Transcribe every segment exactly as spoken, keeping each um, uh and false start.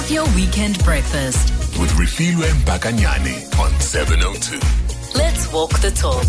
Have your weekend breakfast with Refilwe Mbakanyane on seven oh two. Let's walk the talk.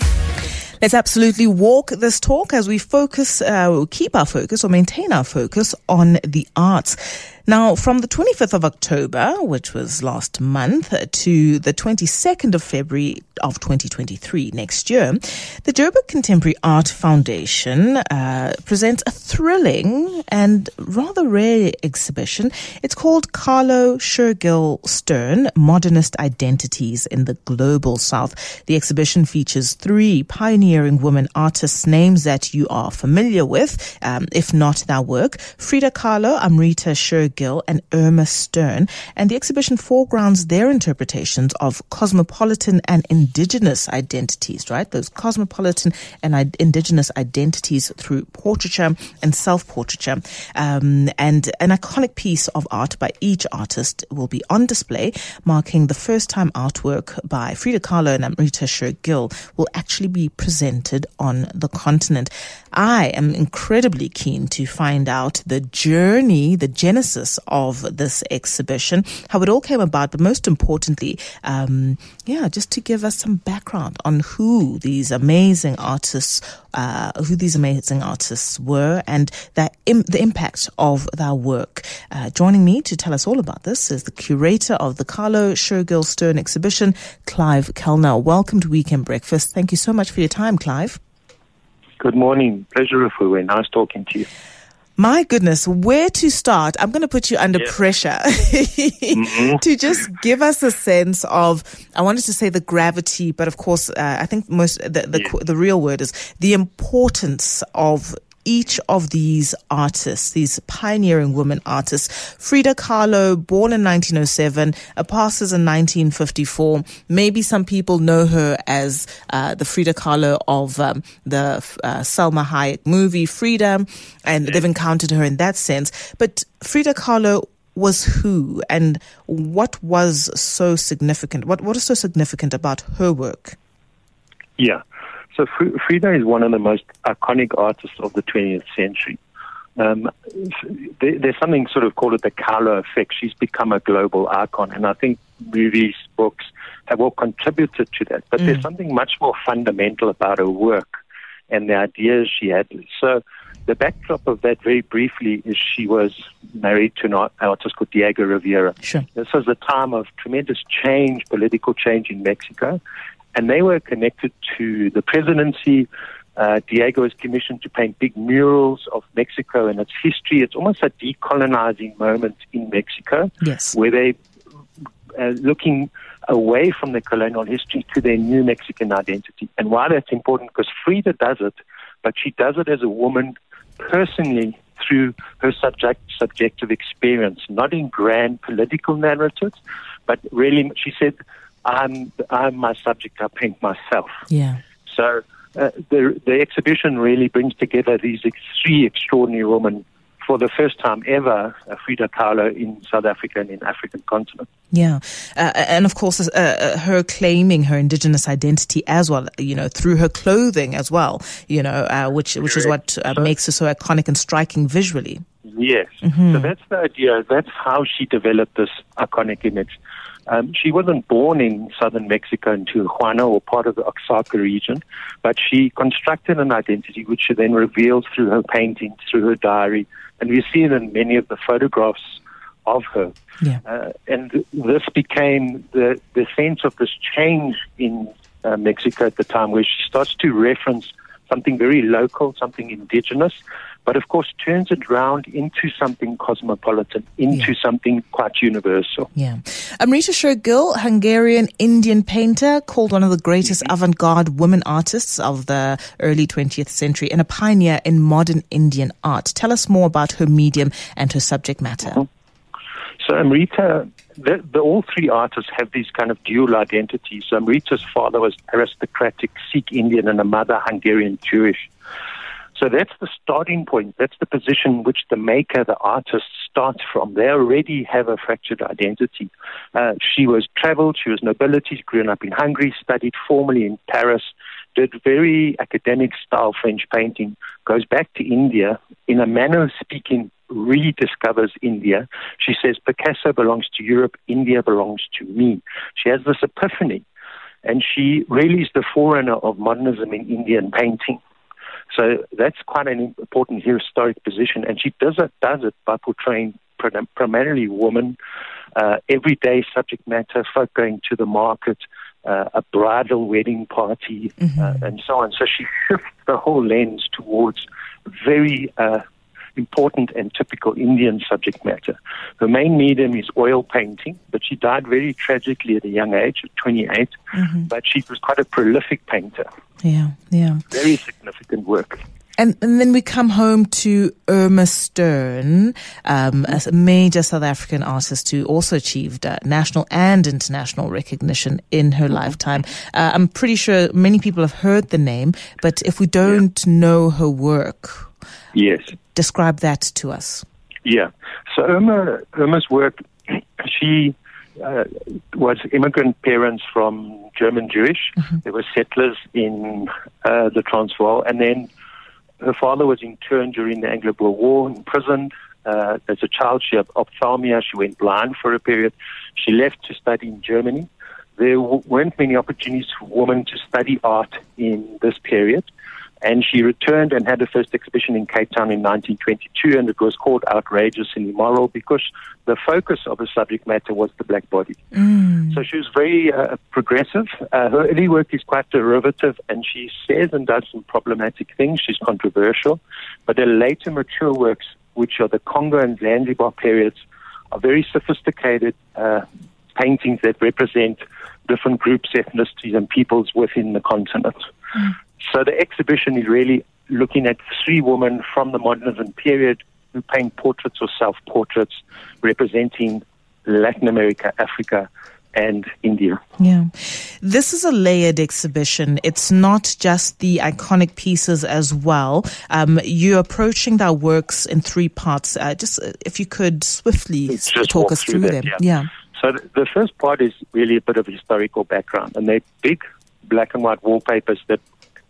Let's absolutely walk this talk as we focus, uh, keep our focus or maintain our focus on the arts. Now, from the twenty-fifth of October, which was last month, to the twenty-second of February of twenty twenty-three, next year, the Joburg Contemporary Art Foundation uh, presents a thrilling and rather rare exhibition. It's called Carlo Shergill Stern, Modernist Identities in the Global South. The exhibition features three pioneering women artists, names that you are familiar with, um, if not their work: Frida Kahlo, Amrita Shergill, and Irma Stern. And the exhibition foregrounds their interpretations of cosmopolitan and indigenous identities, right? Those cosmopolitan and I- indigenous identities through portraiture and self-portraiture. Um, and an iconic piece of art by each artist will be on display, marking the first time artwork by Frida Kahlo and Amrita Shergill will actually be presented on the continent. I am incredibly keen to find out the journey, the genesis of this exhibition, how it all came about, but most importantly, um, yeah, just to give us some background on who these amazing artists, uh, who these amazing artists were, and that Im- the impact of their work. Uh, joining me to tell us all about this is the curator of the Carlo Shergill Stern exhibition, Clive Kellner. Welcome to Weekend Breakfast. Thank you so much for your time, Clive. Good morning. Pleasure, Refilwe. Nice talking to you. My goodness, where to start? I'm going to put you under yeah. pressure mm-hmm. to just give us a sense of, I wanted to say the gravity, but of course, uh, I think most the the, yeah. the real word is the importance of each of these artists, these pioneering women artists. Frida Kahlo, born in nineteen oh seven, passes in nineteen fifty-four. Maybe some people know her as uh, the Frida Kahlo of um, the uh, Salma Hayek movie, Frida, and they've encountered her in that sense. But Frida Kahlo was who, and what was so significant? What What is so significant about her work? Yeah. So Frida is one of the most iconic artists of the twentieth century. Um, there, there's something sort of called it the Kahlo effect. She's become a global icon, and I think movies, books have all contributed to that. But mm. there's something much more fundamental about her work and the ideas she had. So the backdrop of that, very briefly, is she was married to an artist called Diego Rivera. Sure. This was a time of tremendous change, political change in Mexico. And they were connected to the presidency. Uh, Diego was commissioned to paint big murals of Mexico and its history. It's almost a decolonizing moment in Mexico, yes, where they are looking away from the colonial history to their new Mexican identity. And why that's important, because Frida does it, but she does it as a woman personally through her subject, subjective experience, not in grand political narratives, but really, she said, I'm, I'm my subject, I paint myself. Yeah. So uh, the the exhibition really brings together these ex- three extraordinary women for the first time ever, uh, Frida Kahlo in South Africa and in the African continent. Yeah. Uh, and of course, uh, uh, her claiming her indigenous identity as well, you know, through her clothing as well, you know, uh, which, which is what uh, so, makes her so iconic and striking visually. Yes. Mm-hmm. So that's the idea. That's how she developed this iconic image. Um, she wasn't born in southern Mexico in Tijuana or part of the Oaxaca region, but she constructed an identity which she then revealed through her paintings, through her diary, and we see it in many of the photographs of her. Yeah. Uh, and this became the, the sense of this change in uh, Mexico at the time, where she starts to reference something very local, something indigenous, but of course turns it round into something cosmopolitan, into yeah. something quite universal. Yeah. Amrita Shergill, Hungarian Indian painter, called one of the greatest mm-hmm. avant-garde women artists of the early twentieth century and a pioneer in modern Indian art. Tell us more about her medium and her subject matter. Mm-hmm. So Amrita, the, the, all three artists have these kind of dual identities. So Amrita's father was aristocratic Sikh Indian and a mother Hungarian Jewish. So that's the starting point. That's the position which the maker, the artist, starts from. They already have a fractured identity. Uh, she was traveled, she was nobility, grew up in Hungary, studied formally in Paris, did very academic style French painting, goes back to India, in a manner of speaking, rediscovers India. She says, Picasso belongs to Europe, India belongs to me. She has this epiphany, and she really is the forerunner of modernism in Indian painting. So that's quite an important historic position, and she does it, does it by portraying primarily women, uh, everyday subject matter, folk going to the market, uh, a bridal wedding party, mm-hmm. uh, and so on. So she shifts the whole lens towards very uh, important and typical Indian subject matter. Her main medium is oil painting, but she died very tragically at a young age, at twenty-eight, mm-hmm. but she was quite a prolific painter. Yeah, yeah. Very significant work. And, and then we come home to Irma Stern, um, as a major South African artist who also achieved uh, national and international recognition in her mm-hmm. lifetime. Uh, I'm pretty sure many people have heard the name, but if we don't yeah. know her work, yes, describe that to us. Yeah. So Irma, Irma's work, she uh, was immigrant parents from German Jewish. Mm-hmm. They were settlers in uh, the Transvaal, and then her father was interned during the Anglo-Boer War, imprisoned. Uh, as a child, she had ophthalmia. She went blind for a period. She left to study in Germany. There w- weren't many opportunities for women to study art in this period. And she returned and had her first exhibition in Cape Town in nineteen twenty-two, and it was called Outrageous and Immoral because the focus of the subject matter was the black body. Mm. So she was very uh, progressive. Uh, her early work is quite derivative, and she says and does some problematic things. She's controversial. But her later mature works, which are the Congo and Zanzibar periods, are very sophisticated uh, paintings that represent different groups, ethnicities, and peoples within the continent. Mm. So the exhibition is really looking at three women from the modernism period who paint portraits or self-portraits representing Latin America, Africa, and India. Yeah. This is a layered exhibition. It's not just the iconic pieces as well. Um, you're approaching their works in three parts. Uh, just uh, if you could swiftly just talk us through, through that, them. Yeah. yeah. So th- the first part is really a bit of historical background, and they're big black and white wallpapers that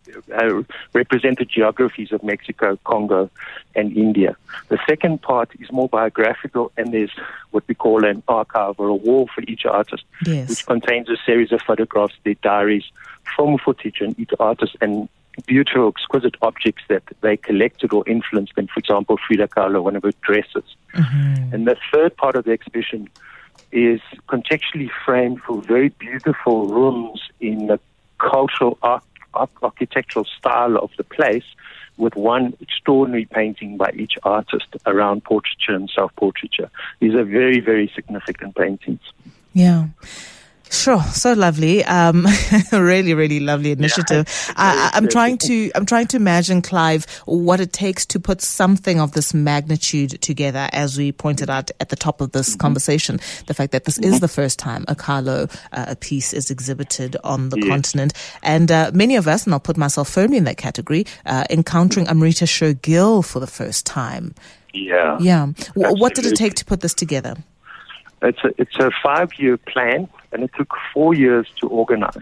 Uh, represent the geographies of Mexico, Congo, and India. The second part is more biographical, and there's what we call an archive or a wall for each artist, yes. which contains a series of photographs, their diaries, film footage, and each artist, and beautiful, exquisite objects that they collected or influenced them. For example, Frida Kahlo, one of her dresses. Mm-hmm. And the third part of the exhibition is contextually framed for very beautiful rooms in the cultural art architectural style of the place, with one extraordinary painting by each artist around portraiture and self-portraiture. These are very, very significant paintings. Yeah. Sure, so lovely. Um, really, really lovely initiative. Yeah, I, I'm trying to, I'm trying to imagine, Clive, what it takes to put something of this magnitude together. As we pointed out at the top of this mm-hmm. conversation, the fact that this mm-hmm. is the first time a Kahlo uh, a piece is exhibited on the yes. continent, and uh, many of us, and I'll put myself firmly in that category, uh, encountering Amrita Shergill for the first time. Yeah, yeah. Absolutely. What did it take to put this together? It's a, it's a five-year plan, and it took four years to organize.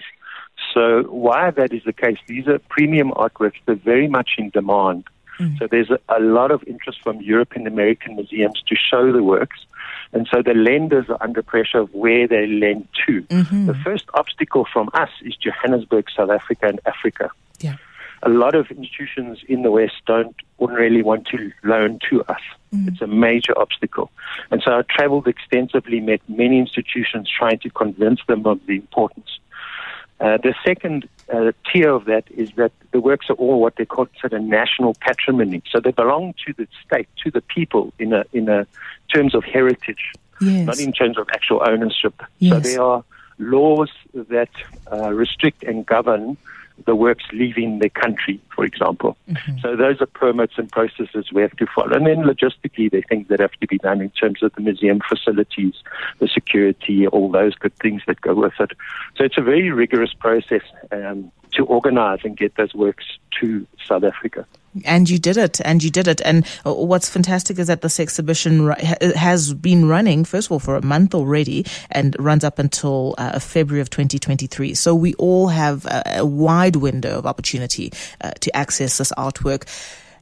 So why that is the case, these are premium artworks. They're very much in demand. Mm. So there's a, a lot of interest from European American museums to show the works. And so the lenders are under pressure of where they lend to. Mm-hmm. The first obstacle from us is Johannesburg, South Africa, and Africa. Yeah. A lot of institutions in the West don't ordinarily want to loan to us. Mm. It's a major obstacle. And so I traveled extensively, met many institutions trying to convince them of the importance. Uh, the second uh, tier of that is that the works are all what they consider national patrimony. So they belong to the state, to the people in a, in a terms of heritage, yes. not in terms of actual ownership. Yes. So there are laws that uh, restrict and govern the works leaving the country, for example. Mm-hmm. So those are permits and processes we have to follow. And then logistically, there are things that have to be done in terms of the museum facilities, the security, all those good things that go with it. So it's a very rigorous process um, to organize and get those works to South Africa. And you did it, and you did it. And what's fantastic is that this exhibition has been running, first of all, for a month already, and runs up until uh, February of twenty twenty-three. So we all have a, a wide window of opportunity uh, to access this artwork.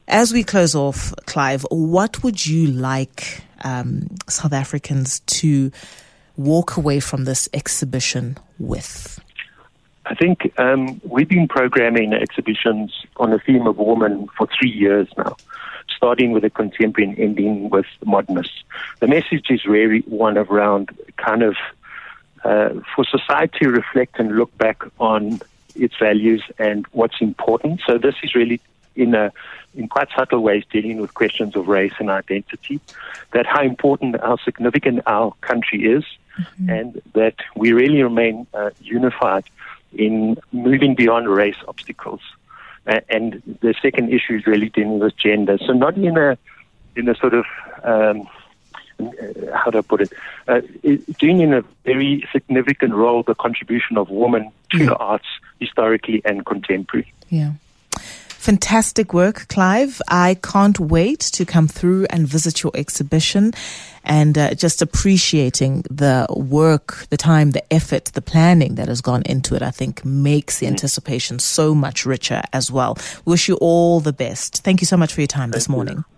As we close off, Clive, what would you like um, South Africans to walk away from this exhibition with? I think um, we've been programming exhibitions on the theme of woman for three years now, starting with the contemporary and ending with the modernists. The message is really one around kind of uh, for society to reflect and look back on its values and what's important. So this is really in a in quite subtle ways dealing with questions of race and identity, that how important, how significant our country is, mm-hmm. and that we really remain uh, unified in moving beyond race obstacles. Uh, and the second issue is really dealing with gender. So not in a in a sort of um, how do I put it? Uh, it doing in a very significant role the contribution of women to yeah. the arts historically and contemporary. Yeah. Fantastic work, Clive. I can't wait to come through and visit your exhibition, and uh, just appreciating the work, the time, the effort, the planning that has gone into it, I think makes the anticipation so much richer as well. Wish you all the best. Thank you so much for your time this morning.